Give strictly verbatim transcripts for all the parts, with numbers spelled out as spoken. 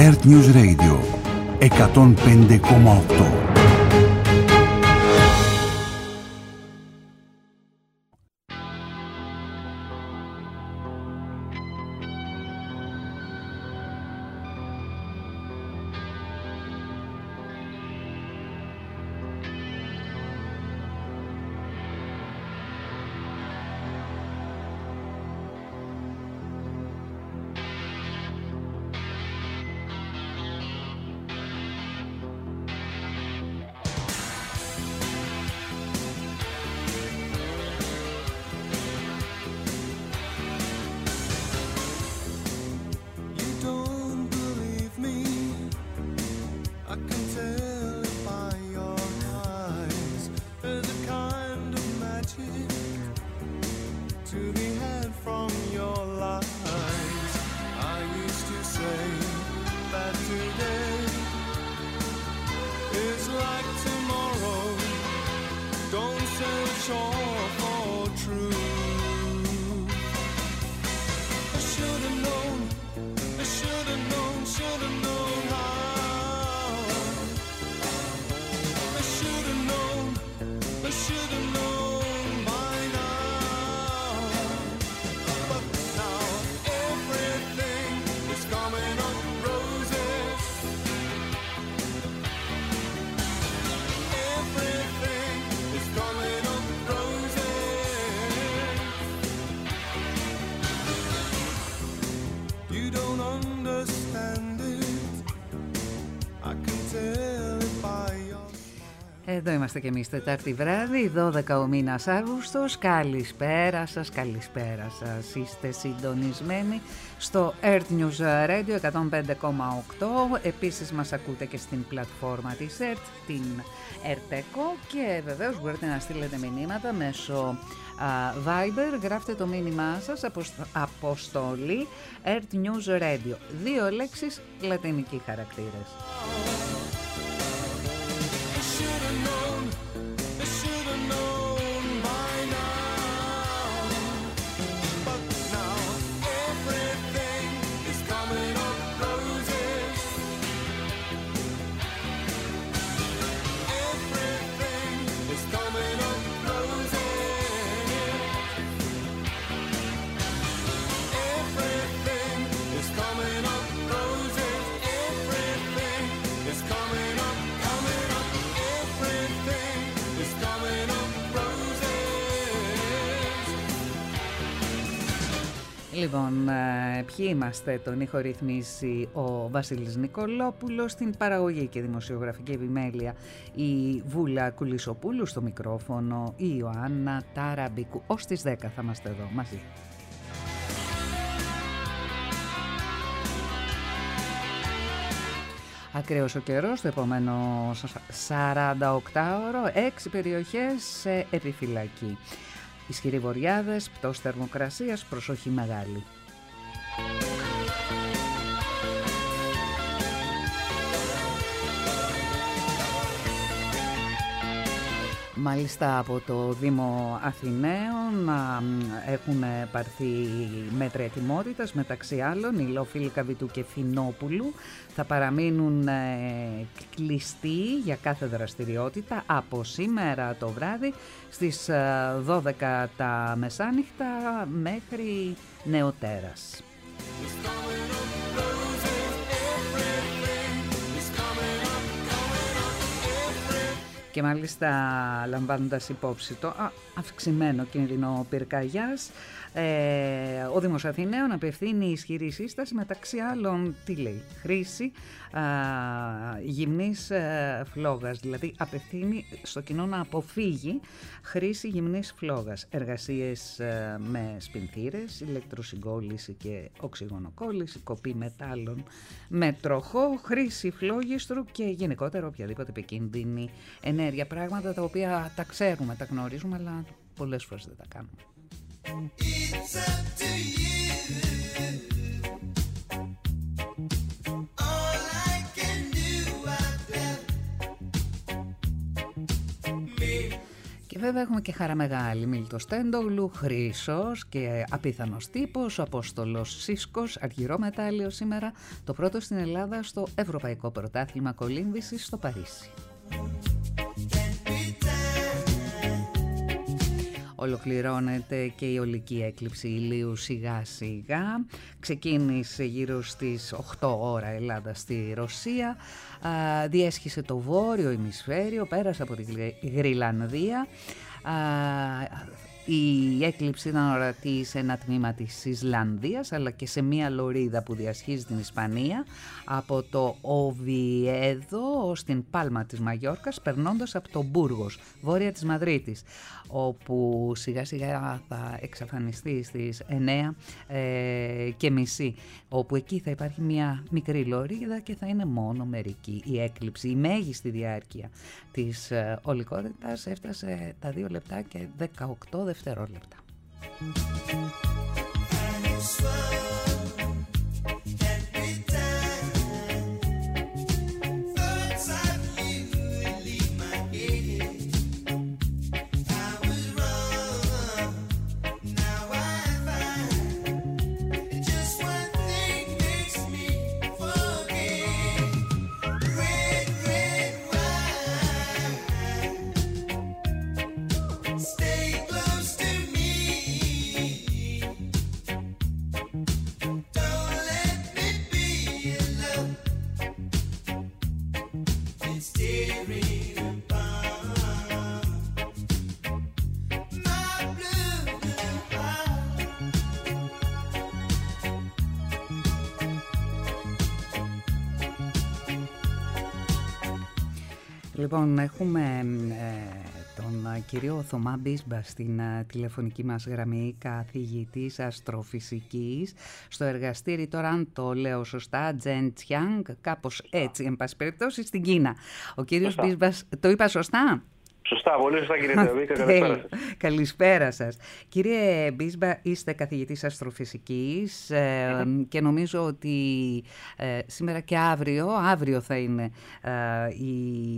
Earth News Radio εκατόν πέντε κόμμα οκτώ. Εδώ είμαστε και εμείς Τετάρτη βράδυ, δώδεκα ο μήνας Αύγουστος. Καλησπέρα σας, καλησπέρα σας. Είστε συντονισμένοι στο Earth News Radio εκατόν πέντε κόμμα οκτώ. Επίσης μας ακούτε και στην πλατφόρμα της Earth, την Ερτεκό, και βεβαίως μπορείτε να στείλετε μηνύματα μέσω α, Viber. Γράφτε το μήνυμά σας, αποστολή Earth News Radio. Δύο λέξεις, λατινικοί χαρακτήρες. Λοιπόν, ποιοι είμαστε? Τον ήχο ρυθμίσει ο Βασίλης Νικολόπουλος, στην παραγωγή και δημοσιογραφική επιμέλεια η Βούλα Κουλισοπούλου, στο μικρόφωνο η Ιωάννα Ταραμπίκου. Ως τις δέκα θα είμαστε εδώ μαζί. Ακραίος ο καιρός, το επόμενο σαρανταοκτάωρο, έξι περιοχές σε επιφυλακή. Ισχυροί βοριάδες, πτώση θερμοκρασίας, προσοχή μεγάλη. Μάλιστα από το Δήμο Αθηναίων έχουν πάρθει μέτρα ετοιμότητας, μεταξύ άλλων η Λόφιλ Καβιτού και Φινόπουλου θα παραμείνουν κλειστοί για κάθε δραστηριότητα από σήμερα το βράδυ στις δώδεκα τα μεσάνυχτα μέχρι νεοτέρας. Και μάλιστα λαμβάνοντας υπόψη το α, αυξημένο κίνδυνο πυρκαγιάς, ε, ο Δήμος Αθηναίων απευθύνει ισχυρή σύσταση, μεταξύ άλλων, τι λέει, χρήση α, γυμνής ε, φλόγας, δηλαδή απευθύνει στο κοινό να αποφύγει χρήση γυμνής φλόγας, εργασίες ε, με σπινθήρες, ηλεκτροσυγκόλληση και οξυγονοκόλληση, κοπή μετάλλων με τροχό, χρήση φλόγιστρου και γενικότερα οποιαδήποτε επικίνδυνη ενέργεια, πράγματα τα οποία τα ξέρουμε, τα γνωρίζουμε, αλλά πολλές φορές δεν τα κάνουμε. It's up to you. All I can do out there. Me. Και βέβαια έχουμε και χαρά μεγάλη. Μίλτος Τέντογλου, Χρύσος και απίθανος τύπος, ο Απόστολος Σίσκος, αργυρό μετάλλιο σήμερα, το πρώτο στην Ελλάδα στο Ευρωπαϊκό Πρωτάθλημα Κολύμβησης στο Παρίσι. Ολοκληρώνεται και η ολική έκλειψη ηλίου σιγά σιγά. Ξεκίνησε γύρω στις οκτώ ώρα Ελλάδα στη Ρωσία. Α, διέσχισε το βόρειο ημισφαίριο, πέρασε από τη Γρυλανδία. Α, η έκλειψη ήταν ορατή σε ένα τμήμα της Ισλανδίας, αλλά και σε μία λωρίδα που διασχίζει την Ισπανία από το Οβιέδο ως την Πάλμα της Μαγιόρκας, περνώντας από το Μπούργος, βόρεια της Μαδρίτης, όπου σιγά σιγά θα εξαφανιστεί στις εννέα ε, και μισή, όπου εκεί θα υπάρχει μία μικρή λωρίδα και θα είναι μόνο μερική η έκλειψη. Η μέγιστη διάρκεια της ε, ολικότητας έφτασε τα δύο λεπτά και δεκαοκτώ δευτερόλεπτα. Λοιπόν, έχουμε ε, τον κύριο Θωμά Μπίσμπα στην ε, τηλεφωνική μας γραμμή, καθηγητής αστροφυσικής στο εργαστήρι, τώρα αν το λέω σωστά, Zhenjiang, κάπως έτσι, εν πάση περιπτώσει, στην Κίνα. Ο κύριος Μπίσμπας, το είπα σωστά? Σωστά, πολύ σωστά κύριε Θεοδίκα, καλησπέρα σας. Καλησπέρα σας. Κύριε Μπίσμπα, είστε καθηγητής αστροφυσικής ε, mm-hmm. και νομίζω ότι ε, σήμερα και αύριο, αύριο θα είναι ε, η,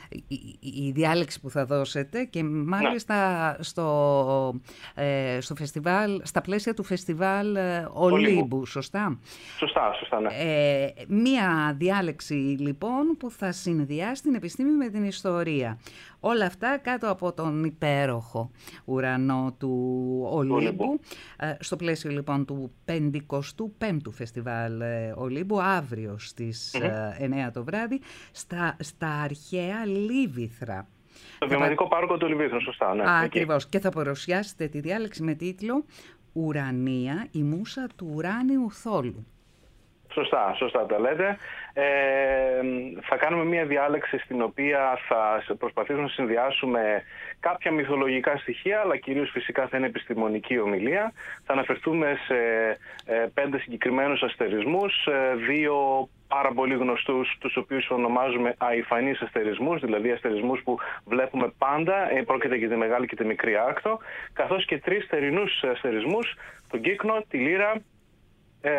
η, η διάλεξη που θα δώσετε και μάλιστα ναι. στο, ε, στο φεστιβάλ, στα πλαίσια του φεστιβάλ ε, Ολύμπου, σωστά? Σωστά, σωστά, ναι. Ε, μία διάλεξη λοιπόν που θα συνδυάσει την επιστήμη με την ιστορία. Όλα αυτά κάτω από τον υπέροχο ουρανό του Ολύμπου, στο πλαίσιο λοιπόν του πενηκοστού πέμπτου φεστιβάλ Ολύμπου, αύριο στις mm-hmm. εννέα το βράδυ, στα, στα αρχαία Λίβυθρα. Το βιομηχανικό θα... πάρκο του Λιβύθρου, σωστά. Ναι. Α, ακριβώς. Και θα παρουσιάσετε τη διάλεξη με τίτλο «Ουρανία, η μούσα του ουράνιου θόλου». Σωστά, σωστά τα λέτε. Ε, θα κάνουμε μια διάλεξη στην οποία θα προσπαθήσουμε να συνδυάσουμε κάποια μυθολογικά στοιχεία, αλλά κυρίως φυσικά θα είναι επιστημονική ομιλία. Θα αναφερθούμε σε ε, πέντε συγκεκριμένους αστερισμούς, ε, δύο πάρα πολύ γνωστούς, τους οποίους ονομάζουμε αϊφανείς αστερισμούς, δηλαδή αστερισμούς που βλέπουμε πάντα, ε, πρόκειται για τη Μεγάλη και τη Μικρή Άρκτο, καθώς και τρεις θερινούς αστερισμούς, τον Κύκνο, τη Λύρα ε,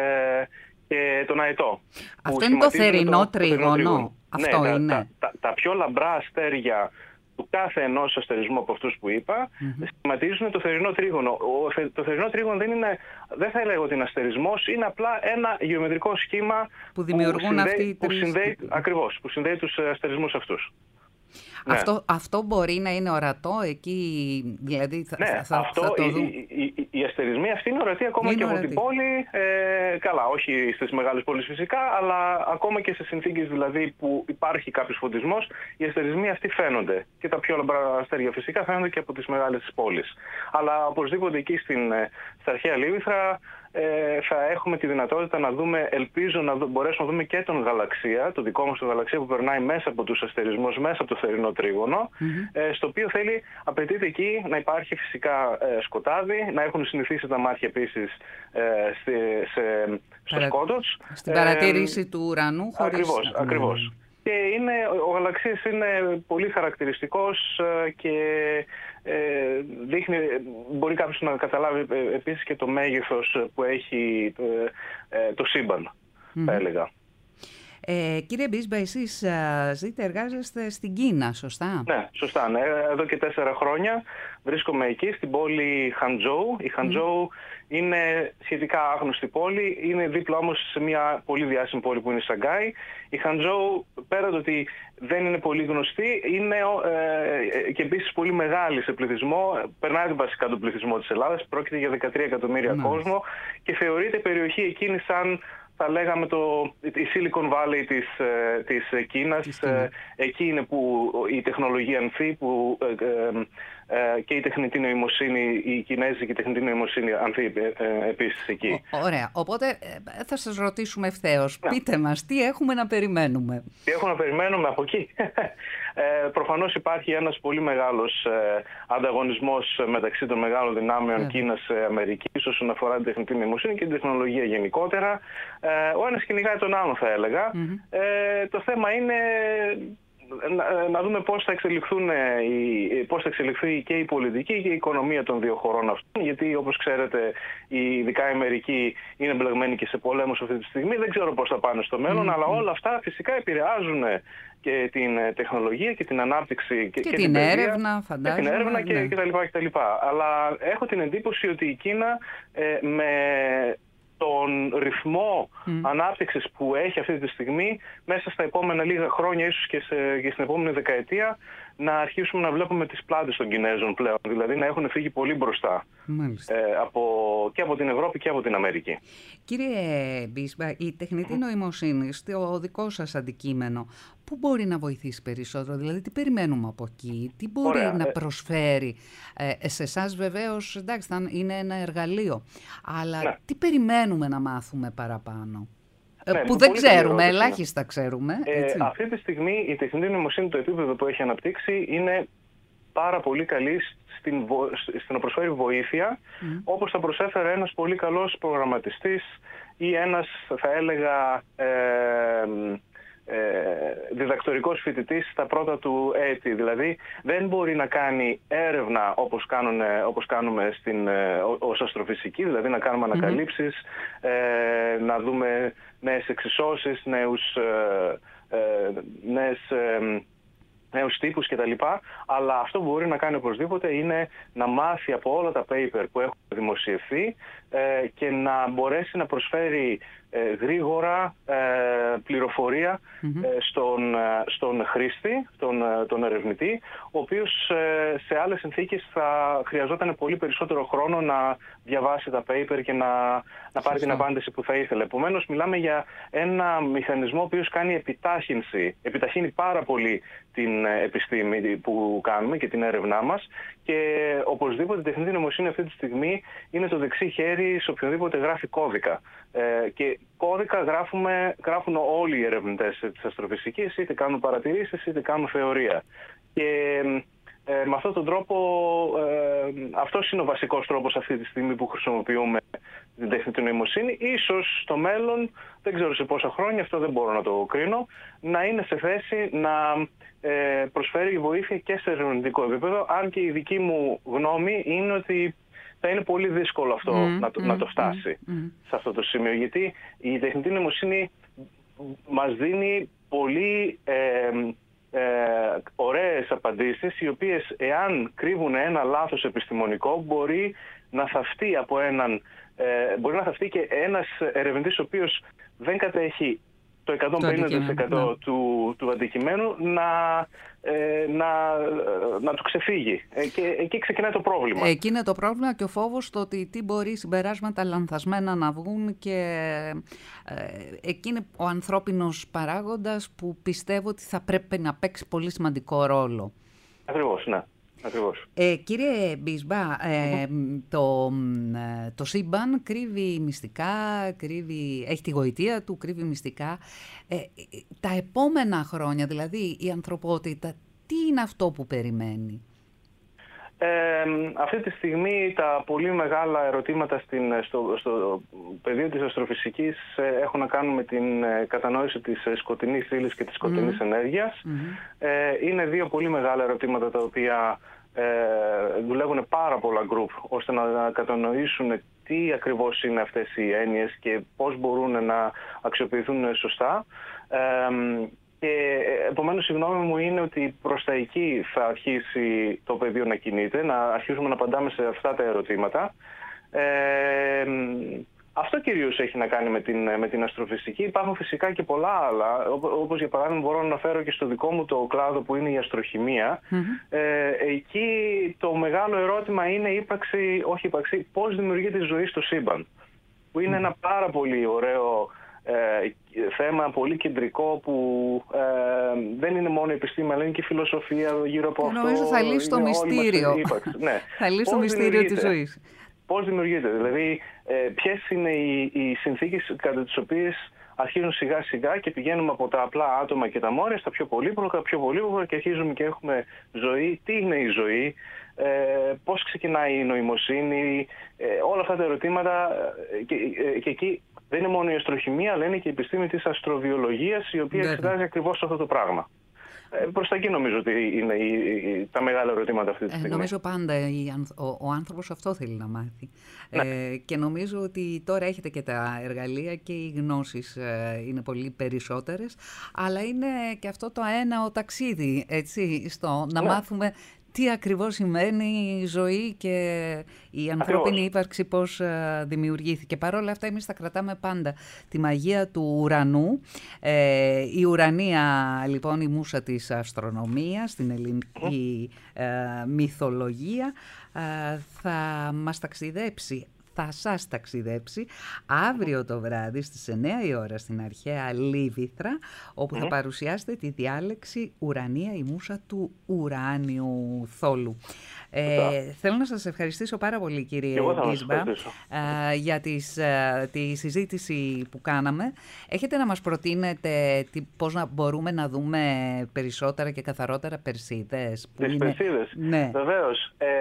και τον Αετό. Αυτό είναι το θερινό το, τρίγωνο. Το τρίγωνο. Αυτό ναι, είναι. Τα, τα, τα πιο λαμπρά αστέρια του κάθε ενός αστερισμού από αυτούς που είπα, mm-hmm. σχηματίζουν το θερινό τρίγωνο. Ο, το θερινό τρίγωνο δεν είναι, δεν θα έλεγα ότι είναι αστερισμός, είναι απλά ένα γεωμετρικό σχήμα που δημιουργούν που συνδέει, αυτοί οι τρεις... που συνδέει, ακριβώς, που συνδέει τους αστερισμούς αυτούς. Αυτό, ναι. αυτό μπορεί να είναι ορατό εκεί, δηλαδή θα, ναι, θα, θα, αυτό, θα το οι, δούμε. Οι, οι, οι αστερισμοί αυτοί είναι ορατοί ακόμα είναι και ορατή. Από την πόλη, ε, καλά, όχι στις μεγάλες πόλεις φυσικά, αλλά ακόμα και σε συνθήκες δηλαδή που υπάρχει κάποιος φωτισμός, οι αστερισμοί αυτοί φαίνονται. Και τα πιο λαμπρά αστέρια φυσικά φαίνονται και από τις μεγάλες πόλεις. Αλλά οπωσδήποτε εκεί στην, στα αρχαία Λίβυθρα, Ε, θα έχουμε τη δυνατότητα να δούμε, ελπίζω να δω, μπορέσουμε να δούμε και τον γαλαξία, το δικό μας το γαλαξία που περνάει μέσα από τους αστερισμούς, μέσα από το θερινό τρίγωνο, mm-hmm. ε, στο οποίο θέλει, απαιτείται εκεί να υπάρχει φυσικά ε, σκοτάδι, να έχουν συνηθίσει τα μάτια επίσης ε, σε, σε, στο Παρα... σκότος. Στην παρατήρηση ε, του ουρανού χωρίς... Ακριβώς, mm. ακριβώς. Και είναι, ο γαλαξίας είναι πολύ χαρακτηριστικός και ε, δείχνει, μπορεί κάποιος να καταλάβει ε, επίσης και το μέγεθος που έχει ε, ε, το σύμπαν, mm-hmm. θα έλεγα. Ε, κύριε Μπίσμπα, εσείς ζείτε, εργάζεστε στην Κίνα, σωστά? Ναι, σωστά. Ναι. Εδώ και τέσσερα χρόνια βρίσκομαι εκεί, στην πόλη Χαντζόου. Η Χαντζόου mm. είναι σχετικά άγνωστη πόλη, είναι δίπλα όμως σε μια πολύ διάσημη πόλη που είναι η Σαγκάη. Η Χαντζόου, πέρα το ότι δεν είναι πολύ γνωστή, είναι ε, και επίσης πολύ μεγάλη σε πληθυσμό, περνάει βασικά τον πληθυσμό της Ελλάδας, πρόκειται για δεκατρία εκατομμύρια mm. κόσμο και θεωρείται η περιοχή εκείνη σαν, θα λέγαμε, το, η Silicon Valley της, της Κίνας. Της Κίνας. Εκεί είναι που η τεχνολογία ανθεί, που ε, ε, και η τεχνητή νοημοσύνη, η κινέζικη τεχνητή νοημοσύνη ανθεί ε, επίσης εκεί. Ω, ωραία. Οπότε ε, θα σας ρωτήσουμε ευθέως. Ναι. Πείτε μας, τι έχουμε να περιμένουμε. Τι έχουμε να περιμένουμε από εκεί. Ε, προφανώς υπάρχει ένας πολύ μεγάλος ε, ανταγωνισμός μεταξύ των μεγάλων δυνάμεων yeah. Κίνας-Αμερικής όσον αφορά την τεχνητή νοημοσύνη και την τεχνολογία γενικότερα. Ε, ο ένας κυνηγάει τον άλλον, θα έλεγα. Mm-hmm. Ε, το θέμα είναι να, να δούμε πώς θα, εξελιχθούν, πώς θα εξελιχθεί και η πολιτική και η οικονομία των δύο χωρών αυτών, γιατί όπως ξέρετε ειδικά η Αμερική είναι εμπλεγμένη και σε πολέμους αυτή τη στιγμή. Δεν ξέρω πώς θα πάνε στο μέλλον, mm-hmm. αλλά όλα αυτά φυσικά επηρεάζουν και την τεχνολογία και την ανάπτυξη και, και, και την, την έρευνα, φαντάζομαι. Και την έρευνα ναι. και, και τα λοιπά και τα λοιπά. Αλλά έχω την εντύπωση ότι η Κίνα ε, με τον ρυθμό mm. ανάπτυξης που έχει αυτή τη στιγμή, μέσα στα επόμενα λίγα χρόνια, ίσως και, σε, και στην επόμενη δεκαετία, να αρχίσουμε να βλέπουμε τις πλάτες των Κινέζων πλέον. Δηλαδή να έχουν φύγει πολύ μπροστά ε, από, και από την Ευρώπη και από την Αμερική. Κύριε Μπίσμπα, η τεχνητή νοημοσύνη, στο δικό σας αντικείμενο, πού μπορεί να βοηθήσει περισσότερο, δηλαδή τι περιμένουμε από εκεί, τι μπορεί Ωραία. να προσφέρει ε, σε εσάς βεβαίως, εντάξει, είναι ένα εργαλείο, αλλά ναι. τι περιμένουμε να μάθουμε παραπάνω. Ναι, που δεν ξέρουμε, ελάχιστα ξέρουμε. Ε, αυτή τη στιγμή η τεχνητή νοημοσύνη, το επίπεδο που έχει αναπτύξει, είναι πάρα πολύ καλή στην, βο... στην να προσφέρει βοήθεια, mm. όπως θα προσέφερε ένας πολύ καλός προγραμματιστής ή ένας, θα έλεγα, ε, ε, διδακτορικός φοιτητής στα πρώτα του έτη. Δηλαδή δεν μπορεί να κάνει έρευνα όπως, κάνουν, όπως κάνουμε στην, ως αστροφυσική, δηλαδή να κάνουμε ανακαλύψεις, mm-hmm. ε, να δούμε νέες εξισώσεις, νέους, ε, ε, νέες, ε, νέους τύπους κτλ. Αλλά αυτό που μπορεί να κάνει οπωσδήποτε είναι να μάθει από όλα τα paper που έχουν δημοσιευθεί ε, και να μπορέσει να προσφέρει ε, γρήγορα ε, πληροφορία mm-hmm. ε, στον, στον χρήστη, τον, τον ερευνητή, ο οποίος ε, σε άλλες συνθήκες θα χρειαζόταν πολύ περισσότερο χρόνο να διαβάσει τα paper και να, να πάρει την απάντηση που θα ήθελε. Επομένως, μιλάμε για ένα μηχανισμό ο οποίος κάνει επιτάχυνση, επιταχύνει πάρα πολύ την επιστήμη που κάνουμε και την έρευνά μας, και οπωσδήποτε η τεχνητή νοημοσύνη αυτή τη στιγμή είναι το δεξί χέρι σε οποιοδήποτε γράφει κώδικα. Ε, και κώδικα γράφουμε, γράφουν όλοι οι ερευνητές της αστροφυσικής, είτε κάνουν παρατηρήσεις είτε κάνουν θεωρία. Και ε, με αυτόν τον τρόπο, ε, αυτός είναι ο βασικός τρόπος αυτή τη στιγμή που χρησιμοποιούμε την τεχνητή νοημοσύνη. Ίσως στο μέλλον, δεν ξέρω σε πόσα χρόνια, αυτό δεν μπορώ να το κρίνω, να είναι σε θέση να ε, προσφέρει βοήθεια και σε ερευνητικό επίπεδο, αν και η δική μου γνώμη είναι ότι θα είναι πολύ δύσκολο αυτό mm, να, το, mm, να το φτάσει mm, mm. σε αυτό το σημείο, γιατί η τεχνητή νοημοσύνη μας δίνει πολύ ε, ε, ωραίες απαντήσεις, οι οποίες εάν κρύβουν ένα λάθος επιστημονικό μπορεί να θαυτεί από έναν ε, μπορεί να θαυτεί και ένας ερευνητής ο οποίος δεν κατέχει το εκατόν πενήντα τοις εκατό ναι. του, του αντικειμένου να, ε, να, να του ξεφύγει. Ε, και εκεί ξεκινάει το πρόβλημα. Εκεί είναι το πρόβλημα και ο φόβος το ότι τι μπορεί συμπεράσματα λανθασμένα να βγουν, και ε, εκεί είναι ο ανθρώπινος παράγοντας που πιστεύω ότι θα πρέπει να παίξει πολύ σημαντικό ρόλο. Ακριβώς, ναι. Ακριβώς. Ε, κύριε Μπίσμπα, ε, mm-hmm. το, το σύμπαν κρύβει μυστικά, κρύβει, έχει τη γοητεία του, κρύβει μυστικά. Ε, τα επόμενα χρόνια, δηλαδή η ανθρωπότητα, τι είναι αυτό που περιμένει? Ε, αυτή τη στιγμή τα πολύ μεγάλα ερωτήματα στην, στο, στο πεδίο της αστροφυσικής έχουν να κάνουν με την κατανόηση της σκοτεινής ύλης και της σκοτεινής mm-hmm. ενέργειας. Mm-hmm. Ε, είναι δύο πολύ μεγάλα ερωτήματα τα οποία ε, δουλεύουν πάρα πολλά γκρουπ ώστε να κατανοήσουν τι ακριβώς είναι αυτές οι έννοιες και πώς μπορούν να αξιοποιηθούν σωστά. Ε, και επομένως η γνώμη μου είναι ότι προς τα εκεί θα αρχίσει το πεδίο να κινείται, να αρχίσουμε να απαντάμε σε αυτά τα ερωτήματα. Ε, Αυτό κυρίως έχει να κάνει με την, με την αστροφυσική. Υπάρχουν φυσικά και πολλά άλλα, όπως για παράδειγμα μπορώ να αναφέρω και στο δικό μου το κλάδο που είναι η αστροχημία. Mm-hmm. Ε, εκεί το μεγάλο ερώτημα είναι ύπαρξη, όχι ύπαρξη, πώς δημιουργείται η ζωή στο σύμπαν. Που είναι mm-hmm. ένα πάρα πολύ ωραίο ε, θέμα, πολύ κεντρικό, που ε, δεν είναι μόνο η επιστήμη, αλλά είναι και η φιλοσοφία γύρω από αυτό. Νομίζω θα λύσει το μυστήριο. Ναι. Θα λύσει το μυστήριο της ζωής. Πώς δημιουργείται, δηλαδή ε, ποιες είναι οι, οι συνθήκες κατά τις οποίες αρχίζουν σιγά σιγά και πηγαίνουμε από τα απλά άτομα και τα μόρια στα πιο πολύπλοκα, πιο πολύπλοκα και αρχίζουμε και έχουμε ζωή. Τι είναι η ζωή, ε, πώς ξεκινάει η νοημοσύνη, ε, όλα αυτά τα ερωτήματα ε, και, ε, και εκεί δεν είναι μόνο η αστροχημία, αλλά είναι και η επιστήμη της αστροβιολογίας, η οποία εξετάζει ακριβώς αυτό το πράγμα. Ε, προς τα εκεί νομίζω ότι είναι η, η, τα μεγάλα ερωτήματα αυτή τη στιγμή. Ε, νομίζω πάντα η, ο, ο άνθρωπος αυτό θέλει να μάθει. Ναι. Ε, και νομίζω ότι τώρα έχετε και τα εργαλεία και οι γνώσεις ε, είναι πολύ περισσότερες, αλλά είναι και αυτό το αέναο ταξίδι, έτσι, στο να ναι. μάθουμε τι ακριβώς σημαίνει η ζωή και η ανθρώπινη ακριβώς. ύπαρξη, πώς uh, δημιουργήθηκε. Παρ' όλα αυτά εμείς θα κρατάμε πάντα τη μαγεία του ουρανού. Ε, η ουρανία, λοιπόν, η μούσα της αστρονομίας, στην ελληνική uh, μυθολογία, uh, θα μας ταξιδέψει. Θα σας ταξιδέψει αύριο το βράδυ στις εννιά η ώρα στην αρχαία Λίβηθρα, όπου mm-hmm. θα παρουσιάσετε τη διάλεξη «Ουρανία, η μούσα του ουράνιου θόλου». Ε, θέλω να σας ευχαριστήσω πάρα πολύ, κύριε Γκίσμπα, για τις, α, τη συζήτηση που κάναμε. Έχετε να μας προτείνετε τι, πώς να μπορούμε να δούμε περισσότερα και καθαρότερα Περσίδες? Τις είναι... Περσίδες, ναι. Βεβαίως. Ε,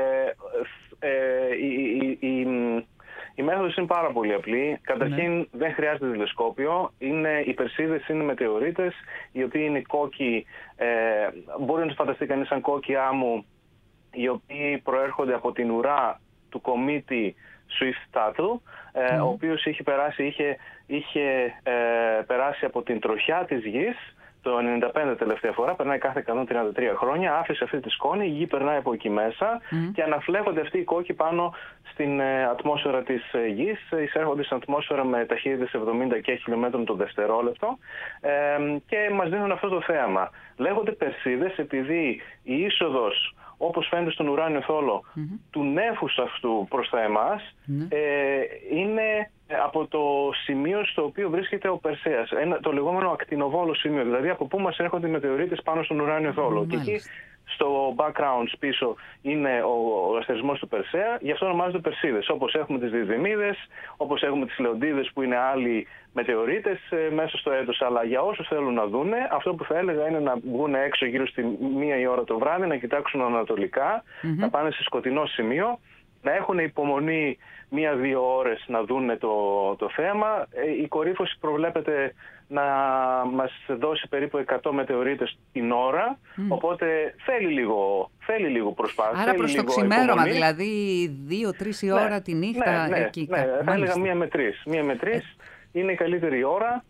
ε, η, η, η, η μέθοδος είναι πάρα πολύ απλή. Καταρχήν ναι. δεν χρειάζεται τηλεσκόπιο. Είναι, οι Περσίδες είναι μετεωρίτες, οι οποίοι είναι κόκκι, ε, μπορεί να τους φανταστεί κανείς σαν κόκκι άμμου, οι οποίοι προέρχονται από την ουρά του κομίτη Swift-Tuttle, ε, mm. ο οποίος είχε περάσει, είχε, είχε ε, περάσει από την τροχιά της γης το ενενήντα πέντε τελευταία φορά, περνάει κάθε εκατόν τριάντα τρία χρόνια, άφησε αυτή τη σκόνη, η γη περνάει από εκεί μέσα mm. και αναφλέγονται αυτοί οι κόκκι πάνω στην ε, ατμόσφαιρα της ε, γης, εισέρχονται στην ατμόσφαιρα με ταχύτητες εβδομήντα και χιλιόμετρων το δευτερόλεπτο ε, και μας δίνουν αυτό το θέαμα. Λέγονται Περσίδες επειδή η είσοδος, όπως φαίνεται στον ουράνιο θόλο, mm-hmm. του νέφους αυτού προς τα εμάς, mm-hmm. ε, είναι από το σημείο στο οποίο βρίσκεται ο Περσέας, ένα, το λεγόμενο ακτινοβόλο σημείο, δηλαδή από πού μας έρχονται οι μετεωρίτες πάνω στον ουράνιο θόλο. Mm-hmm. Και εκεί στο background πίσω είναι ο, ο αστερισμός του Περσέα, γι' αυτό ονομάζονται Περσίδες. Όπως έχουμε τις Διδυμίδες, όπως έχουμε τις Λεοντίδες που είναι άλλοι μετεωρίτες ε, μέσα στο έτος. Αλλά για όσους θέλουν να δούνε, αυτό που θα έλεγα είναι να βγουν έξω γύρω στη μία η ώρα το βράδυ, να κοιτάξουν ανατολικά, mm-hmm. να πάνε σε σκοτεινό σημείο, να έχουν υπομονή μία-δύο ώρες να δούνε το, το θέμα. Ε, η κορύφωση προβλέπεται να μας δώσει περίπου εκατό μετεωρίτες την ώρα, mm. οπότε θέλει λίγο, θέλει λίγο προσπάθεια. Άρα προς το ξημέρωμα, δηλαδή δύο-τρεις η ώρα ναι, τη νύχτα ναι, ναι, εκεί. Ναι, ναι, θα έλεγα μία με τρεις. Μία με τρεις ε. είναι η καλύτερη ώρα.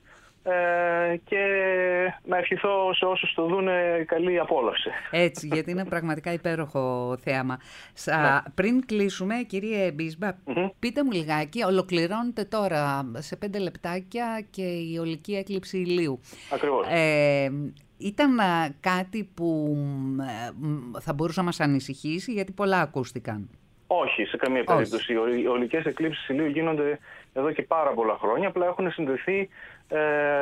Ε, και να ευχηθώ σε όσους το δούνε καλή απόλαυση. Έτσι, γιατί είναι πραγματικά υπέροχο θέαμα. Σα, ναι. Πριν κλείσουμε, κύριε Γκίσμπα, mm-hmm. πείτε μου λιγάκι, ολοκληρώνεται τώρα σε πέντε λεπτάκια και η ολική έκλειψη ηλίου. Ακριβώς. Ε, ήταν κάτι που θα μπορούσε να μας ανησυχήσει, γιατί πολλά ακούστηκαν. Όχι, σε καμία περίπτωση. Οι ολικές εκλήψεις ηλίου γίνονται εδώ και πάρα πολλά χρόνια, απλά έχουν συνδεθεί ε,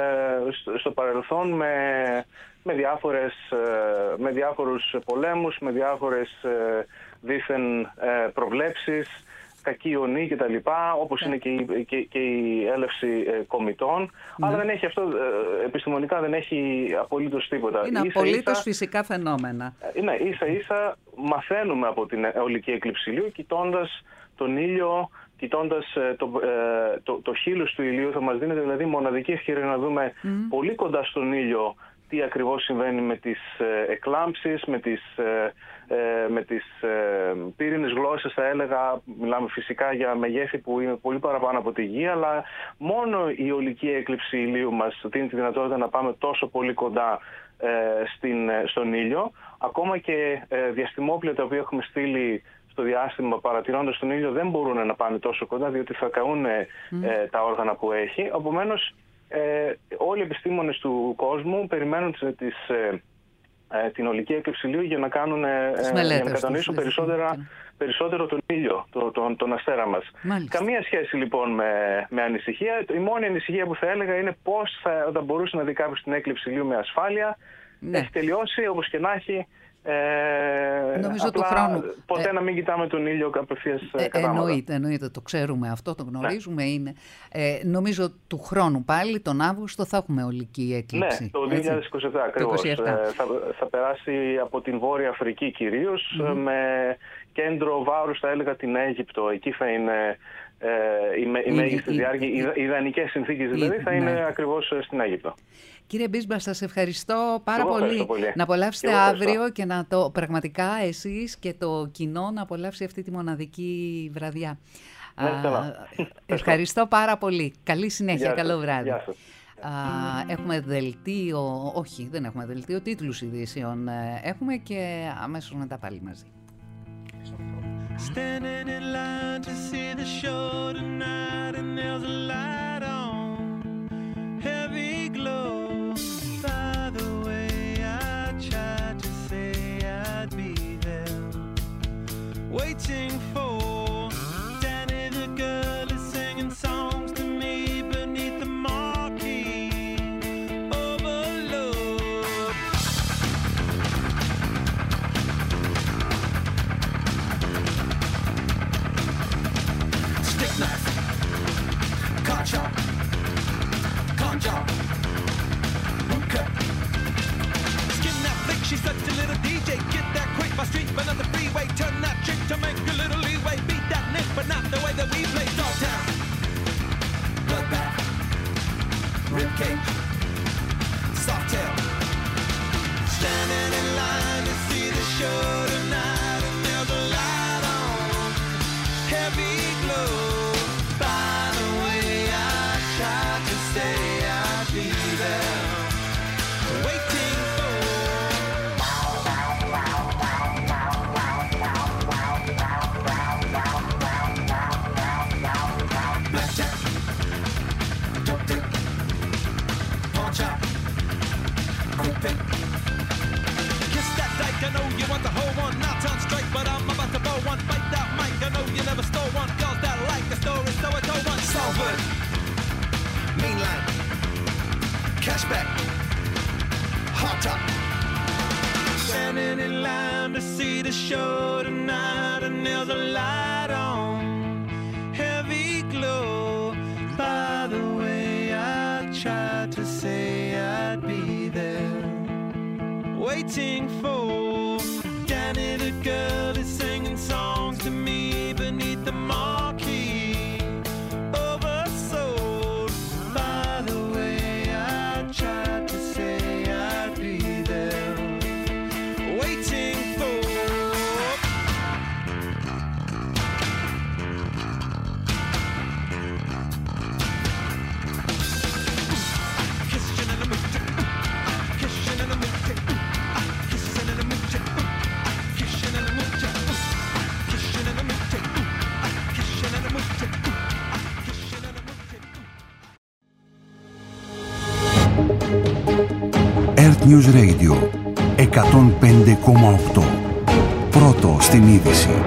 στο παρελθόν με, με, διάφορες, ε, με διάφορους πολέμους, με διάφορες ε, δίθεν ε, προβλέψεις, κακή ιονή κτλ., όπως yeah. είναι και η, και, και η έλευση ε, κομητών. Yeah. Αλλά δεν έχει αυτό, ε, επιστημονικά δεν έχει απολύτως τίποτα. Είναι ίσα, απολύτως ίσα, φυσικά φαινόμενα. Ε, ναι, ίσα ίσα μαθαίνουμε από την ολική έκλειψη ηλίου, κοιτώντας τον ήλιο, κοιτώντας ε, το, ε, το, το χείλος του ηλίου, θα μας δίνεται δηλαδή μοναδική ευκαιρία να δούμε mm. πολύ κοντά στον ήλιο τι ακριβώς συμβαίνει με τις ε, εκλάμψεις, με τις, ε, ε, με τις ε, πύρινες γλώσσες, θα έλεγα. Μιλάμε φυσικά για μεγέθη που είναι πολύ παραπάνω από τη Γη, αλλά μόνο η ολική έκλειψη ηλίου μας δίνει τη δυνατότητα να πάμε τόσο πολύ κοντά ε, στην, στον ήλιο. Ακόμα και ε, διαστημόπλια τα οποία έχουμε στείλει στο διάστημα παρατηρώντας τον ήλιο δεν μπορούν να πάνε τόσο κοντά, διότι θα καούν ε, mm. τα όργανα που έχει. Επομένως, ε, όλοι οι επιστήμονες του κόσμου περιμένουν τις, ε, ε, την ολική έκλειψη ηλίου για να, κάνουν, ε, για να κατανοήσουν περισσότερα, περισσότερο τον ήλιο, τον, τον, τον αστέρα μας. Μάλιστα. Καμία σχέση λοιπόν με, με ανησυχία. Η μόνη ανησυχία που θα έλεγα είναι πώς θα, θα μπορούσε να δει κάποιος την έκλειψη ηλίου με ασφάλεια. Ναι. Έχει τελειώσει, όπως και να έχει. Ε, νομίζω του χρόνου. Ποτέ ε, να μην κοιτάμε τον ήλιο απευθείας ε, κατάματα. Εννοείται, εννοείται, το ξέρουμε αυτό, το γνωρίζουμε. Ναι. Είναι. Ε, νομίζω του χρόνου πάλι, τον Αύγουστο, θα έχουμε ολική έκλειψη. Ναι, το δύο χιλιάδες είκοσι επτά ακριβώς. Ε, θα, θα περάσει από την Βόρεια Αφρική κυρίως, mm-hmm. με κέντρο βάρους, θα έλεγα, την Αίγυπτο. Εκεί θα είναι ε, η, η μέγιστη διάρκεια. Οι, οι ιδανικές συνθήκες δηλαδή θα είναι ναι. ακριβώς στην Αίγυπτο. Κύριε Μπίσμπα, σας ευχαριστώ πάρα πολύ. πολύ. Να απολαύσετε αύριο και να το πραγματικά εσείς και το κοινό να απολαύσει αυτή τη μοναδική βραδιά. Ναι, Α, ευχαριστώ πάρα πολύ. Καλή συνέχεια, Γεια καλό σας. βράδυ. Γεια σας. Α, έχουμε δελτίο, όχι δεν έχουμε δελτίο, τίτλους ειδήσεων έχουμε και αμέσως μετά πάλι μαζί. Standing in line to see the show tonight and there's a light on, heavy glow. By the way, I tried to say I'd be there, waiting for Danny the girl is singing songs to me beneath the marquee. Overload. Stick knife, car chop, con job, boot cut. Skin that flick, she's such a little D J. Get that quick by street, but on the freeway. Turn that chick to make a little leeway. Beat that nick, but not the way that we play. Dogtown, bloodbath, ribcage, softail. Standing in line to see the show tonight, and there's a light on, heavy glow. By the way, I tried to say I'd be there, waiting for blackjack, dope dick, pawn chop, quick pick. Kiss that dyke, I know you want the whole one. Not on strike, but I'm about to bow one. Bite that mic, I know you never stole one. Girls that like the story, so I told one. Salford, Mainline, Cashback, Hot Top. Standing in line to see the show tonight, and there's a light on, heavy glow. By the way, I tried to say I'd be there, waiting for Danny the girl is singing songs to me beneath the marquee. Oversold. By the way, I tried to say I'd be there, waiting for kissing in the mood, kissing in the mood, kissing in the mood, kissing in the mood, kissing in the mood, kissing in the mood, kissing in the mood. Earth News Radio εκατόν πέντε κόμμα οκτώ. Πρώτο στην είδηση.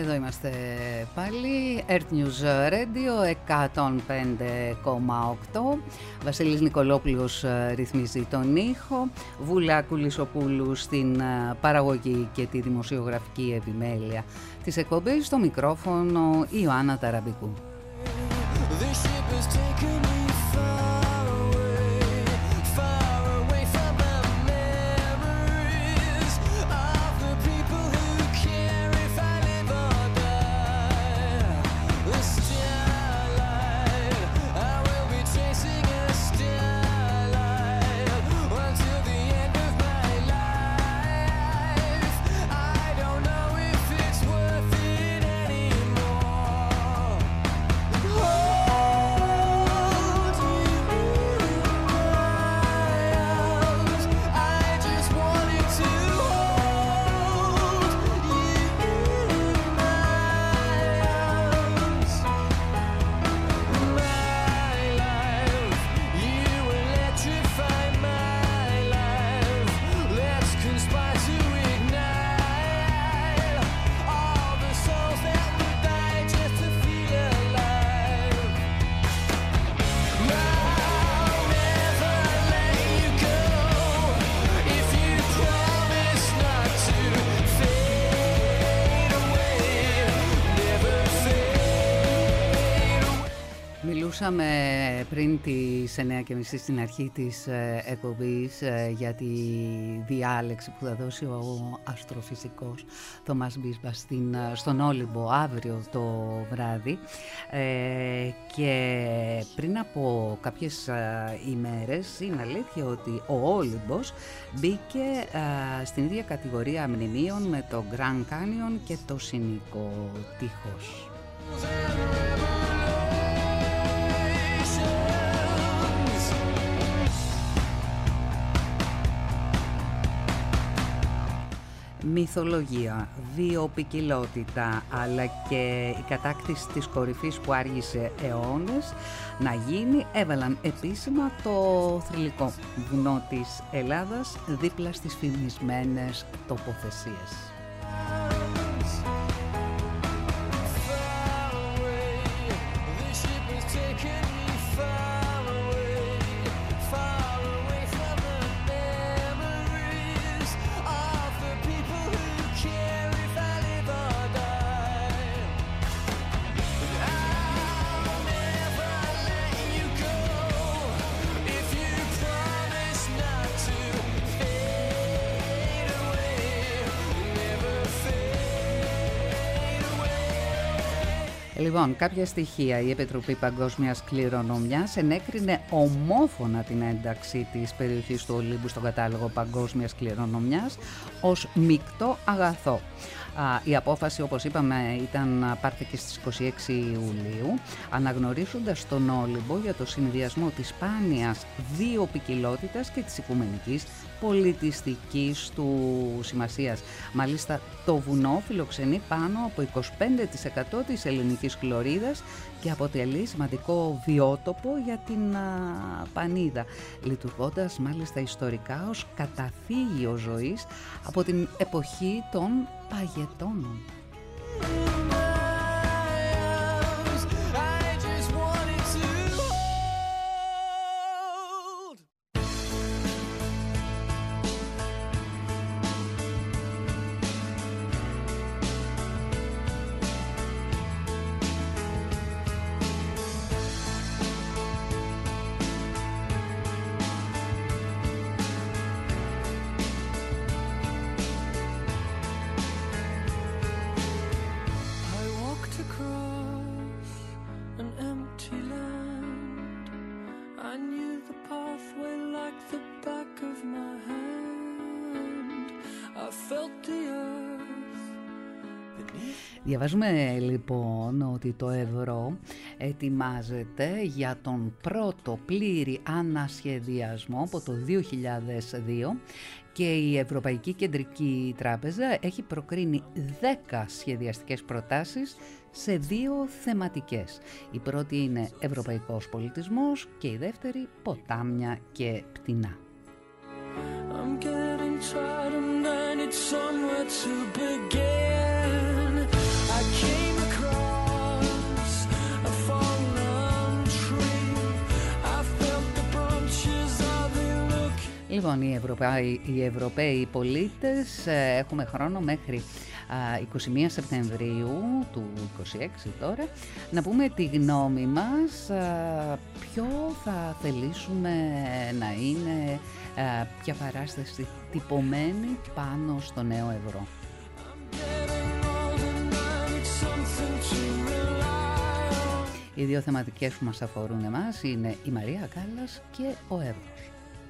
Εδώ είμαστε πάλι, Earth News Radio εκατόν πέντε κόμμα οκτώ. Βασίλης Νικολόπουλος ρυθμίζει τον ήχο, Βούλα Κουλισοπούλου στην παραγωγή και τη δημοσιογραφική επιμέλεια της εκπομπής, στο μικρόφωνο Ιωάννα Ταραμπικού. Μιλούσαμε πριν τις εννιά και μισή στην αρχή της εκπομπής για τη διάλεξη που θα δώσει ο αστροφυσικός Θωμάς Μπίσμπας στην, στον Όλυμπο αύριο το βράδυ, ε, και πριν από κάποιες ημέρες είναι αλήθεια ότι ο Όλυμπος μπήκε ε, στην ίδια κατηγορία μνημείων με το Grand Canyon και το Συνικό Τείχος. Μυθολογία, βιοποικιλότητα, αλλά και η κατάκτηση της κορυφής που άργησε αιώνες να γίνει, έβαλαν επίσημα το θρυλικό βουνό της Ελλάδας δίπλα στις φημισμένες τοποθεσίες. Λοιπόν, κάποια στοιχεία. Η Επιτροπή Παγκόσμιας Κληρονομιάς ενέκρινε ομόφωνα την ένταξη της περιοχής του Ολύμπου στον κατάλογο Παγκόσμιας Κληρονομιάς ως μεικτό αγαθό. Η απόφαση, όπως είπαμε, ήταν πάρθηκε στις είκοσι έξι Ιουλίου, αναγνωρίζοντας τον Όλυμπο για το συνδυασμό της σπάνιας βιοποικιλότητας και της οικουμενικής πολιτιστικής του σημασίας. Μάλιστα, το βουνό φιλοξενεί πάνω από είκοσι πέντε τοις εκατό της ελληνικής χλωρίδας και αποτελεί σημαντικό βιότοπο για την α, Πανίδα, λειτουργώντας μάλιστα ιστορικά ως καταφύγιο ζωής από την εποχή των παγετώνων. Διαβάζουμε λοιπόν ότι το ευρώ ετοιμάζεται για τον πρώτο πλήρη ανασχεδιασμό από το δύο χιλιάδες δύο και η Ευρωπαϊκή Κεντρική Τράπεζα έχει προκρίνει δέκα σχεδιαστικές προτάσεις σε δύο θεματικές. Η πρώτη είναι ευρωπαϊκός πολιτισμός και η δεύτερη ποτάμια και πτηνά. I'm getting tired and I need somewhere to begin. I Λοιπόν, οι Ευρωπαίοι, οι Ευρωπαίοι πολίτες έχουμε χρόνο μέχρι είκοσι μία Σεπτεμβρίου του είκοσι έξι τώρα να πούμε τη γνώμη μας ποιο θα θελήσουμε να είναι, ποια παράσταση τυπωμένη πάνω στο νέο ευρώ. Οι δύο θεματικές που μας αφορούν εμάς είναι η Μαρία Κάλλας και ο Εύρος.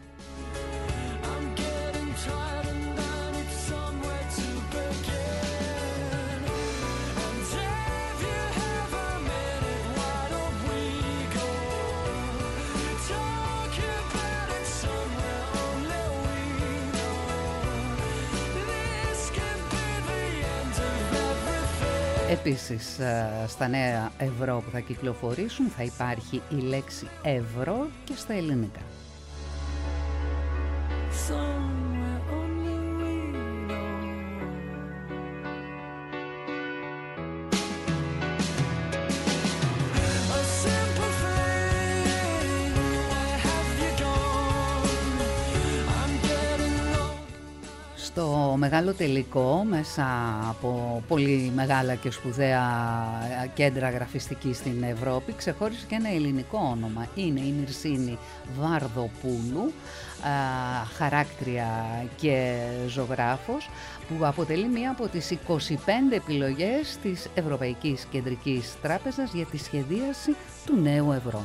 Επίσης, στα νέα ευρώ που θα κυκλοφορήσουν θα υπάρχει η λέξη ευρώ και στα ελληνικά. Στο μεγάλο τελικό, μέσα από πολύ μεγάλα και σπουδαία κέντρα γραφιστική στην Ευρώπη, ξεχώρισε και ένα ελληνικό όνομα. Είναι η Μυρσίνη Βαρδοπούλου, χαράκτρια και ζωγράφος, που αποτελεί μία από τις είκοσι πέντε επιλογές της Ευρωπαϊκής Κεντρικής Τράπεζας για τη σχεδίαση του νέου ευρώ.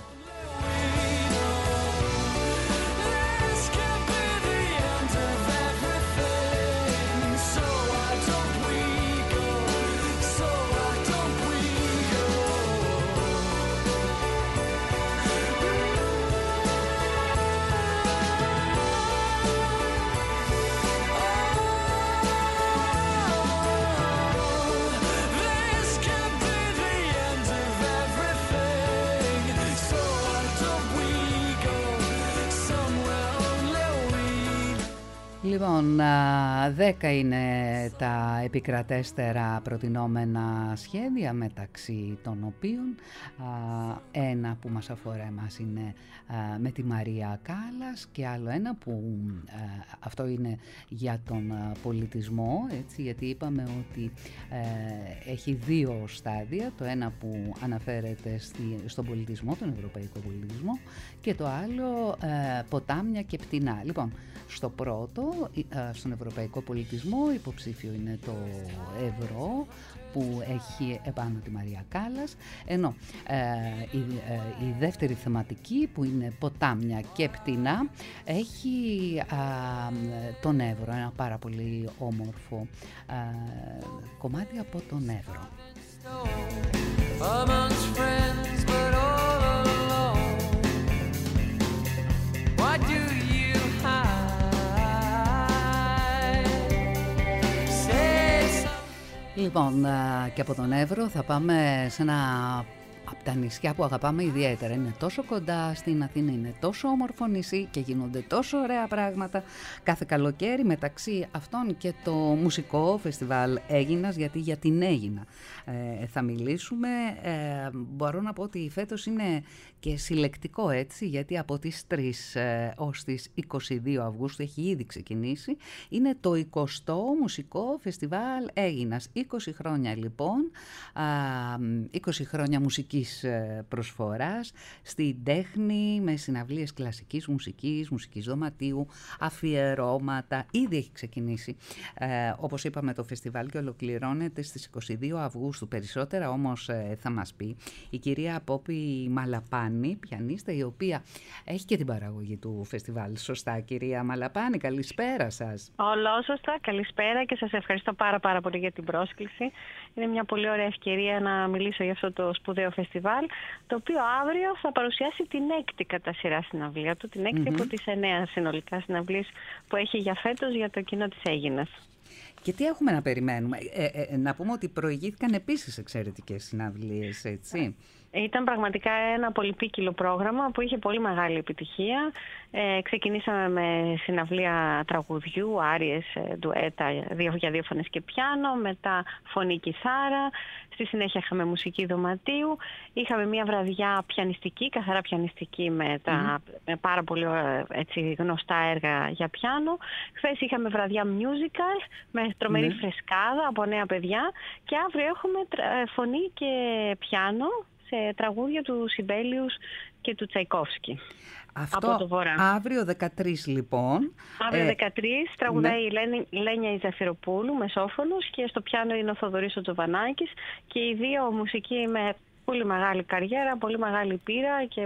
Λοιπόν, δέκα είναι τα επικρατέστερα προτινόμενα σχέδια, μεταξύ των οποίων ένα που μας αφορά εμάς είναι με τη Μαρία Κάλλας και άλλο ένα που αυτό είναι για τον πολιτισμό, έτσι, γιατί είπαμε ότι έχει δύο στάδια, το ένα που αναφέρεται στον πολιτισμό, τον ευρωπαϊκό πολιτισμό, και το άλλο ποτάμια και πτηνά. Λοιπόν, στο πρώτο, στον ευρωπαϊκό πολιτισμό, υποψήφιο είναι το ευρώ που έχει επάνω τη Μαρία Κάλλας, ενώ ε, η, ε, η δεύτερη θεματική που είναι ποτάμια και πτηνά έχει α, τον Εύρο, ένα πάρα πολύ όμορφο α, κομμάτι από τον Εύρο. Λοιπόν, και από τον Εύρο θα πάμε σε ένα από τα νησιά που αγαπάμε ιδιαίτερα. Είναι τόσο κοντά στην Αθήνα, είναι τόσο όμορφο νησί και γίνονται τόσο ωραία πράγματα κάθε καλοκαίρι. Μεταξύ αυτών και το μουσικό φεστιβάλ Αίγινας, γιατί για την Αίγινα ε, θα μιλήσουμε. Ε, μπορώ να πω ότι φέτος είναι και συλλεκτικό, έτσι, γιατί από τις τρεις ε, ως τις είκοσι δύο Αυγούστου έχει ήδη ξεκινήσει. Είναι το εικοστό μουσικό φεστιβάλ Αίγινας. είκοσι χρόνια λοιπόν, α, είκοσι χρόνια μουσικής προσφοράς στην τέχνη, με συναυλίες κλασικής μουσικής, μουσικής δωματίου, αφιερώματα. Ήδη έχει ξεκινήσει, ε, όπως είπαμε, το φεστιβάλ και ολοκληρώνεται στις είκοσι δύο Αυγούστου. Περισσότερα όμως ε, θα μας πει η κυρία Πόπη Μαλαπάνη, πιανίστα, η οποία έχει και την παραγωγή του φεστιβάλ. Σωστά, κυρία Μαλαπάνη, καλησπέρα σας. Όλο σωστά, καλησπέρα και σας ευχαριστώ πάρα πάρα πολύ για την πρόσκληση. Είναι μια πολύ ωραία ευκαιρία να μιλήσω για αυτό το σπουδαίο φεστιβάλ, το οποίο αύριο θα παρουσιάσει την έκτη κατά σειρά συναυλία του, την έκτη mm-hmm. από τις εννέα συνολικά συναυλίες που έχει για φέτος για το κοινό της Αίγινας. Και τι έχουμε να περιμένουμε? Ε, ε, να πούμε ότι προηγήθηκαν επίσης εξαιρετικές συναυλίες, έτσι. Ήταν πραγματικά ένα πολυπίκυλο πρόγραμμα που είχε πολύ μεγάλη επιτυχία. Ε, ξεκινήσαμε με συναυλία τραγουδιού, άριες, ντουέτα δύο για δύο φωνές και πιάνο, μετά φωνή κιθάρα, στη συνέχεια είχαμε μουσική δωματίου, είχαμε μια βραδιά πιανιστική, καθαρά πιανιστική με, τα, mm. με πάρα πολύ έτσι, γνωστά έργα για πιάνο. Χθες είχαμε βραδιά musical με τρομερή mm. φρεσκάδα από νέα παιδιά και αύριο έχουμε φωνή και πιάνο σε τραγούδια του Σιμπέλιους και του Τσαϊκόφσκι. Αυτό από το Βορρά. Αύριο δεκατρείς λοιπόν. Αύριο ε, δεκατρείς τραγουδάει ναι. η Λένια η Ζαφυροπούλου, μεσόφωνος, και στο πιάνο είναι ο Θοδωρής ο Τζοβανάκης, και οι δύο μουσικοί με πολύ μεγάλη καριέρα, πολύ μεγάλη πείρα και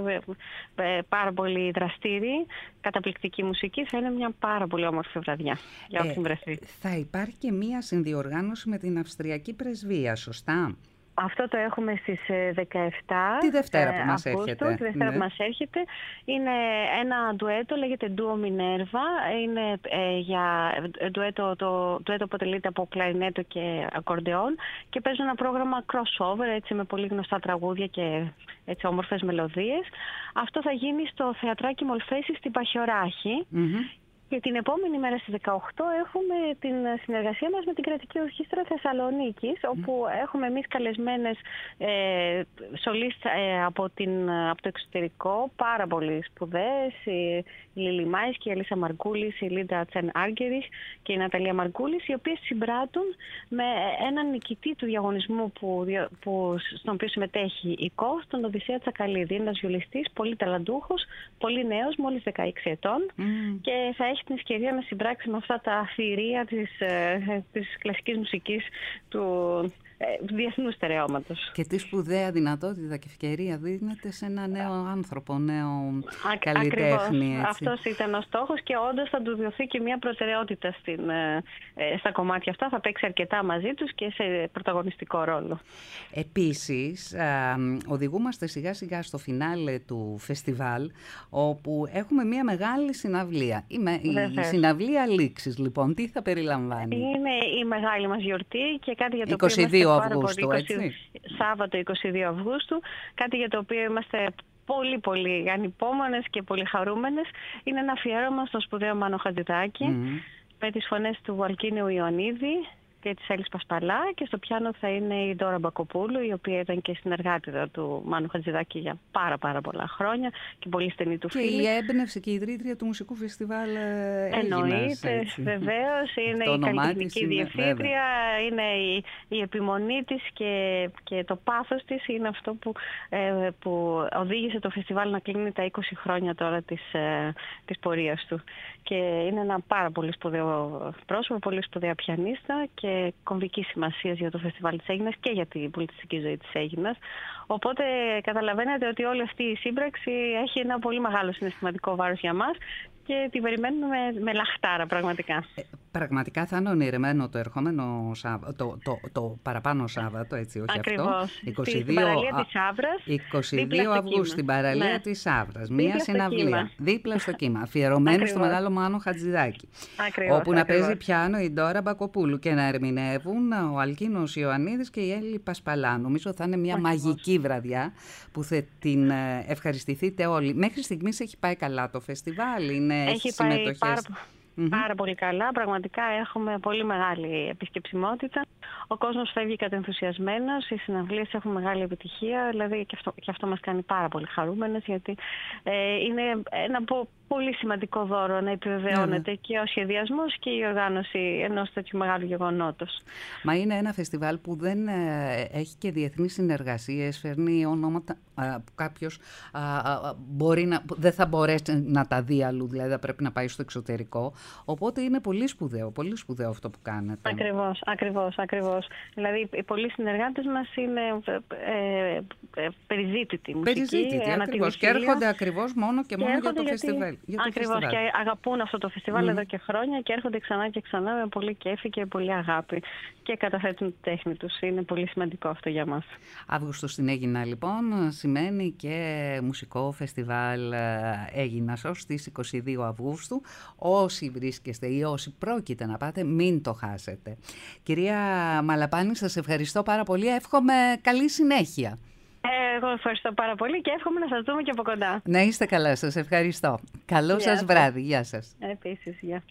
ε, πάρα πολύ δραστήριοι, καταπληκτική μουσική. Θα είναι μια πάρα πολύ όμορφη βραδιά για όποιον ε, βρεθεί. Θα υπάρχει και μια συνδιοργάνωση με την Αυστριακή Πρεσβεία, σωστά? Αυτό το έχουμε στις δεκαεπτά τη Δευτέρα που μας Αυγούστου, έρχεται. Τη Δευτέρα ναι. που μας έρχεται. Είναι ένα ντουέτο, λέγεται Duo Minerva. Είναι ε, για ντουέτο, το ντουέτο αποτελείται από κλαρινέτο και ακορντεόν και παίζουν ένα πρόγραμμα crossover, έτσι, με πολύ γνωστά τραγούδια και έτσι, όμορφες μελωδίες. Αυτό θα γίνει στο Θεατράκι Μολφέση στην Παχιοράχη. Mm-hmm. Και την επόμενη μέρα στις δεκαοκτώ έχουμε την συνεργασία μας με την Κρατική Ορχήστρα Θεσσαλονίκης, mm. όπου έχουμε εμείς καλεσμένες ε, σολίστ ε, από, την, από το εξωτερικό, πάρα πολύ σπουδαίες, η Λίλη Μάισκη, η Αλίσσα Μαργκούλης, η Λίντα Τσεν Άργερης και η Ναταλία Μαργκούλης, οι οποίες συμπράττουν με έναν νικητή του διαγωνισμού που, που, στον οποίο συμμετέχει η ΚΟΣ, τον Οδυσσέα Τσακαλίδη, ένας βιολιστής, πολύ ταλαντούχος, πολύ νέος, μόλις δεκαέξι ετών, mm. και θα έχει την ευκαιρία να συμπράξει με αυτά τα θηρία της, ε, της κλασικής μουσικής του ε, διεθνούς στερεώματος. Και τι σπουδαία δυνατότητα και ευκαιρία δίνεται σε ένα νέο άνθρωπο, νέο Α, καλλιτέχνη. Έτσι. Αυτός ήταν ο στόχος και όντως θα του δοθεί και μια προτεραιότητα στην, ε, στα κομμάτια αυτά. Θα παίξει αρκετά μαζί τους και σε πρωταγωνιστικό ρόλο. Επίσης, α, οδηγούμαστε σιγά σιγά στο φινάλε του φεστιβάλ, όπου έχουμε μια μεγάλη συναυλία. Η, με, η συναυλία Λήξης, λοιπόν, τι θα περιλαμβάνει? Είναι η μεγάλη μας γιορτή και κάτι για το είκοσι δύο Αυγούστου, πολύ, έτσι. Σάββατο είκοσι δύο Αυγούστου, κάτι για το οποίο είμαστε πολύ πολύ ανυπόμονες και πολύ χαρούμενες. Είναι ένα αφιέρωμα στο σπουδαίο Μάνο Χατζηδάκη, mm. με τις φωνές του Αλκίνιου Ιωαννίδη και της Έλλης Πασπαλά, και στο πιάνο θα είναι η Ντόρα Μπακοπούλου, η οποία ήταν και συνεργάτηδα του Μάνου Χατζηδάκη για πάρα πάρα πολλά χρόνια και πολύ στενή του φίλη. Και η έμπνευση και η ιδρύτρια του μουσικού φεστιβάλ εννοείται, βεβαίως, είναι η καλλιτεχνική διευθύντρια, είναι η, η επιμονή της και, και το πάθος της είναι αυτό που, ε, που οδήγησε το φεστιβάλ να κλείνει τα είκοσι χρόνια τώρα της, ε, της πορείας του. Και είναι ένα πάρα πολύ σπουδαίο πρόσωπο, πολύ σπουδαία πιανίστα και κομβική σημασία για το φεστιβάλ της Αίγινας και για την πολιτιστική ζωή της Αίγινας. Οπότε καταλαβαίνετε ότι όλη αυτή η σύμπραξη έχει ένα πολύ μεγάλο συναισθηματικό βάρος για μας και την περιμένουμε με, με λαχτάρα πραγματικά. Ε, πραγματικά θα είναι ονειρεμένο το ερχόμενο Σάββατο, το, το, το, το παραπάνω Σάββατο, έτσι, όχι Ακριβώς. αυτό. είκοσι δύο, στην παραλία της Αύρας. είκοσι δύο Αυγούστου στην παραλία ναι. της Αύρας. Μία συναυλία. Δίπλα στο κύμα. Αφιερωμένη στο μεγάλο Μάνο Χατζηδάκη. Ακριβώς, όπου να ακριβώς. παίζει πιάνο η Ντόρα Μπακοπούλου και να ερμηνεύουν ο Αλκίνος Ιωαννίδης και η Έλλη Πασπαλά. Νομίζω θα είναι μια ακριβώς. μαγική βραδιά που θα την ευχαριστηθείτε όλοι. Μέχρι στιγμής έχει πάει καλά το φεστιβάλ, είναι, έχει, έχει πάει πάρα, mm-hmm. πάρα πολύ καλά. Πραγματικά έχουμε πολύ μεγάλη επισκεψιμότητα. Ο κόσμος φεύγει κατενθουσιασμένος, οι συναυλίες έχουν μεγάλη επιτυχία, δηλαδή και αυτό, και αυτό μας κάνει πάρα πολύ χαρούμενες, γιατί ε, είναι ένα πολύ σημαντικό δώρο να επιβεβαιώνεται mm. και ο σχεδιασμός και η οργάνωση ενός τέτοιου μεγάλου γεγονότος. Μα είναι ένα φεστιβάλ που δεν ε, έχει και διεθνείς συνεργασίες, φέρνει ονόματα ε, που κάποιος ε, ε, μπορεί να, δεν θα μπορέσει να τα δει αλλού, δηλαδή θα πρέπει να πάει στο εξωτερικό. Οπότε είναι πολύ σπουδαίο, πολύ σπουδαίο αυτό που κάνετε. Ακριβώς, ακριβώς, ακριβώς. Δηλαδή οι πολλοί συνεργάτες μας είναι ε, περιζήτητη μουσική. Περιζήτητη, ακριβώς. Και έρχονται ακριβώς μόνο και, και μόνο για το γιατί... φεστιβάλ. Για το ακριβώς, φεστιβάλ. Και αγαπούν αυτό το φεστιβάλ mm. εδώ και χρόνια και έρχονται ξανά και ξανά με πολύ κέφι και πολύ αγάπη και καταθέτουν τη τέχνη τους. Είναι πολύ σημαντικό αυτό για μας. Αύγουστος στην Αίγινα λοιπόν σημαίνει και μουσικό φεστιβάλ Αίγινας ως τις είκοσι δύο Αυγούστου. Όσοι βρίσκεστε ή όσοι πρόκειται να πάτε, μην το χάσετε. Κυρία Μαλαπάνη, σας ευχαριστώ πάρα πολύ. Εύχομαι καλή συνέχεια. Εγώ ευχαριστώ πάρα πολύ και εύχομαι να σας δούμε και από κοντά. Να είστε καλά, σας ευχαριστώ. Καλό Γεια σας βράδυ. Γεια σας. Επίσης, γεια.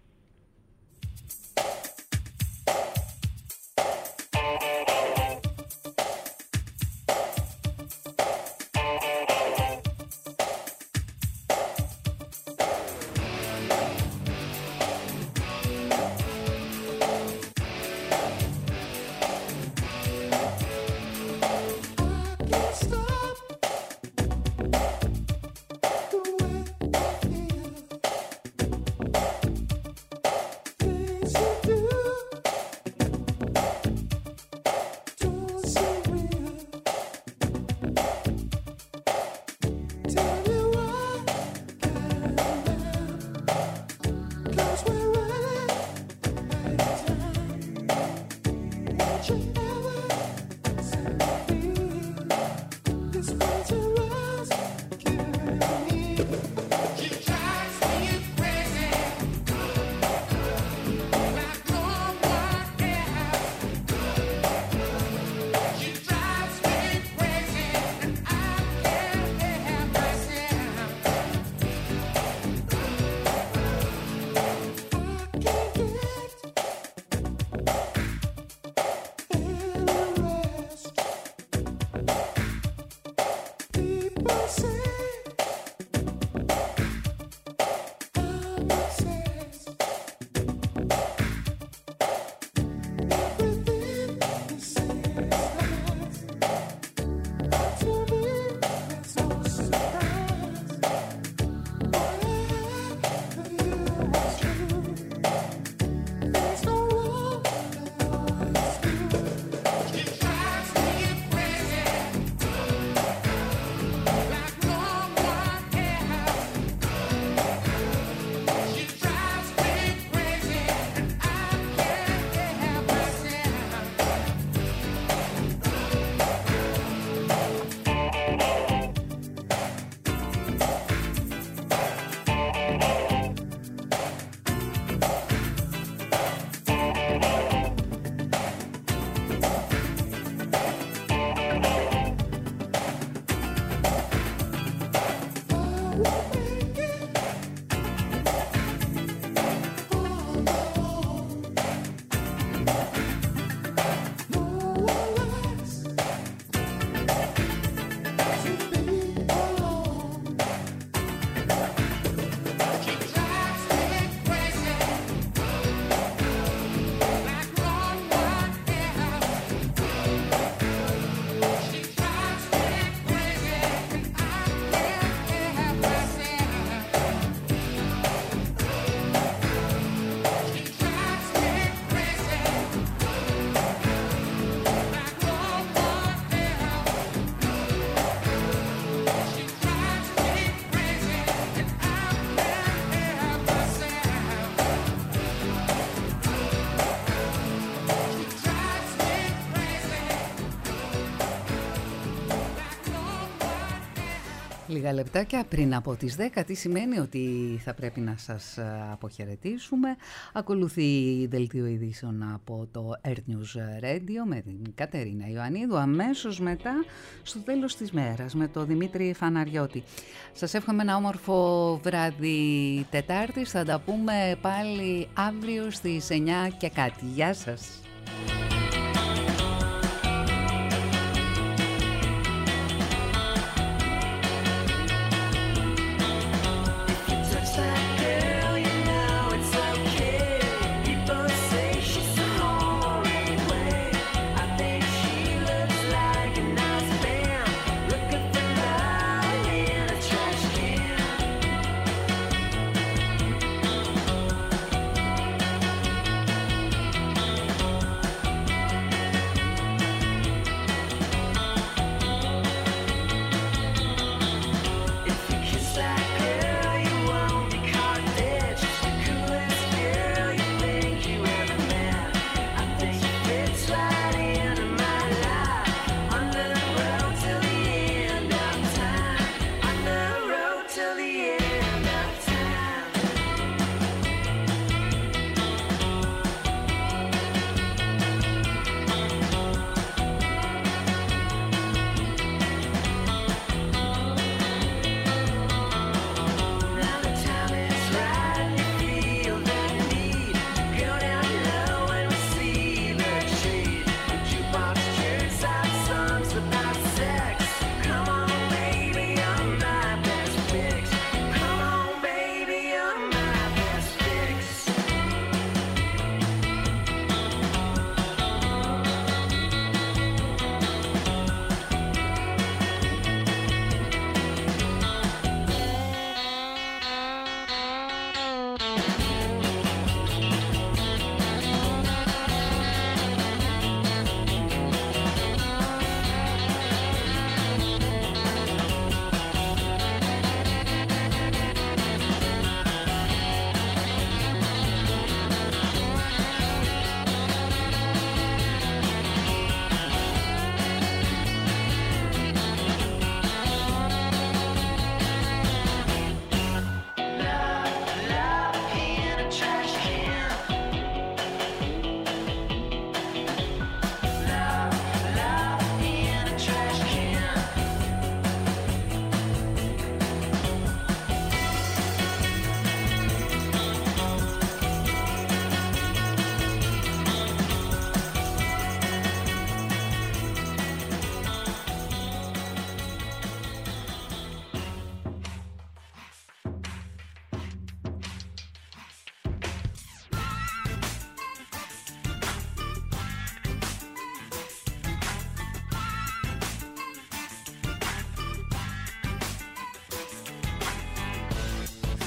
Λίγα λεπτάκια πριν από τις δέκα, τι σημαίνει ότι θα πρέπει να σας αποχαιρετήσουμε. Ακολουθεί δελτίο ειδήσεων από το Earth News Radio με την Κατερίνα Ιωαννίδου. Αμέσως μετά, στο τέλος της μέρας, με τον Δημήτρη Φαναριώτη. Σας εύχομαι ένα όμορφο βράδυ Τετάρτης. Θα τα πούμε πάλι αύριο στις εννιά και κάτι. Γεια σας.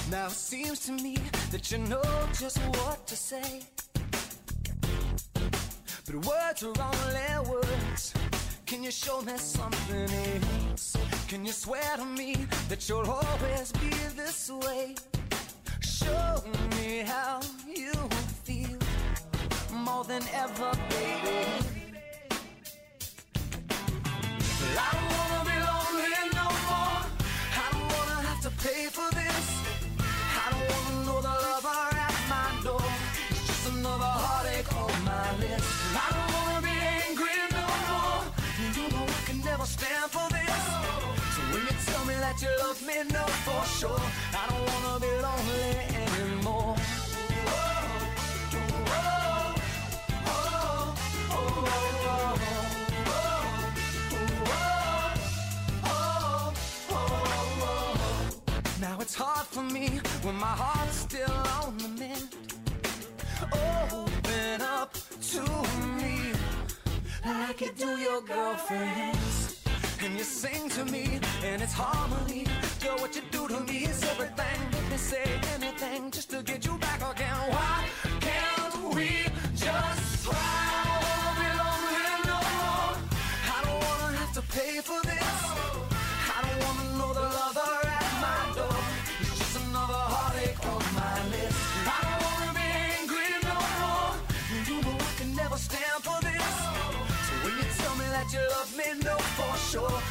Now it seems to me that you know just what to say, but words are only words. Can you show me something else? Can you swear to me that you'll always be this way? Show me how you feel more than ever, baby. I don't wanna be lonely no more. I don't wanna have to pay for this. I don't wanna know the lover at my door. It's just another heartache on my list. I don't wanna be angry no more. You know I can never stand for this. So when you tell me that you love me, know for sure I don't wanna be lonely anymore. Now it's hard for me when my heart's still on the mend. Open up to me like you do your girlfriends, and you sing to me and it's harmony. Girl, what you do to me is everything. Let me say anything just to get you back again. Why can't we just try? I don't wanna be lonely no more. I don't wanna have to pay for this. I don't wanna know the lover at my door. It's just another heartache on my list. I don't wanna be angry no more. You know I can never stand for this. So when you tell me that you love me, know for sure